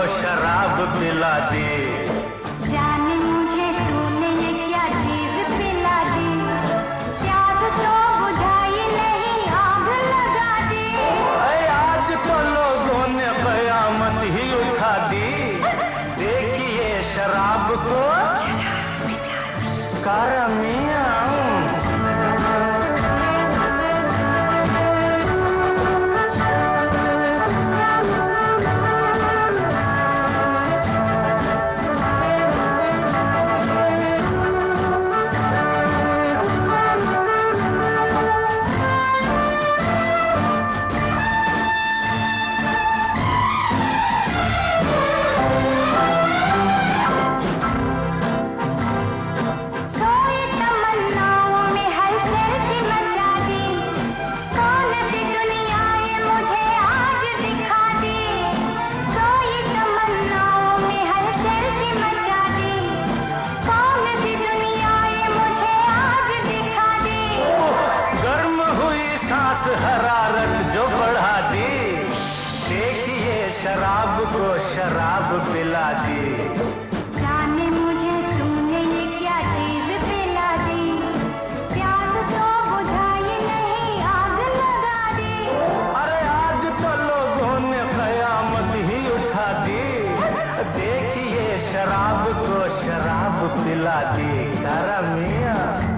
शराब पिला दी। जाने मुझे तूने ये क्या चीज पिला दी, प्यास तो बुझाई नहीं आग लगा दी। आज तो लोगों ने कयामत ही उठा दी। देखिए शराब को कारा मियां। हरारत जो बढ़ा दी। देखिए शराब को शराब पिला दी। जाने मुझे तूने ये क्या चीज पिला दी, प्यास तो बुझाई नहीं आग लगा दी। अरे आज तो लोगों ने कयामत ही उठा दी। देखिए शराब को शराब पिला दी। कारा मियां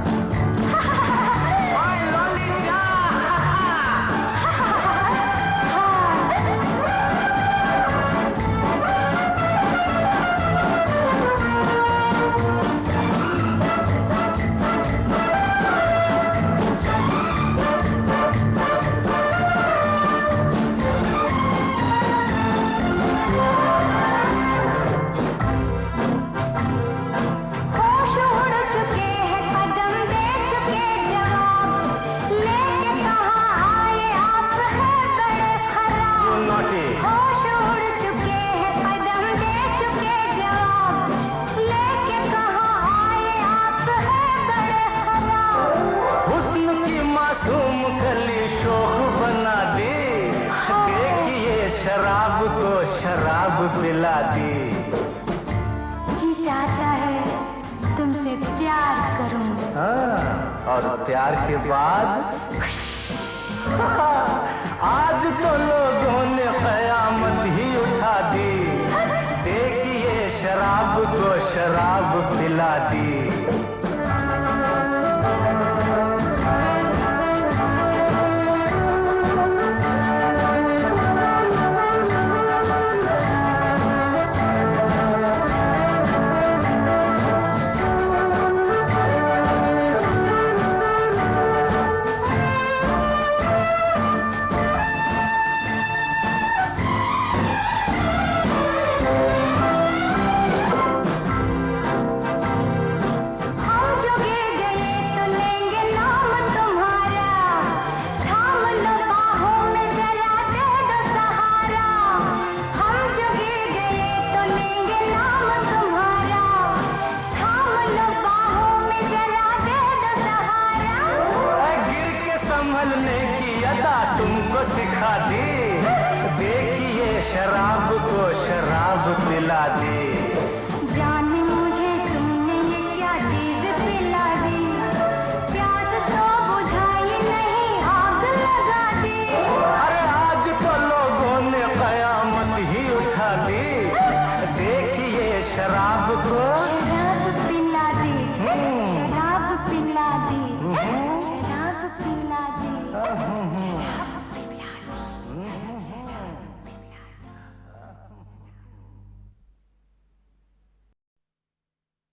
शराब को शराब पिला दी। जी चाहता है तुमसे प्यार करूं। हाँ, और प्यार के बाद आज तो लोगों ने कयामत ही उठा दी। देखिए शराब को शराब पिला दी। संभलने की अदा तुमको सिखा दी। देखिए शराब को शराब पिला दी।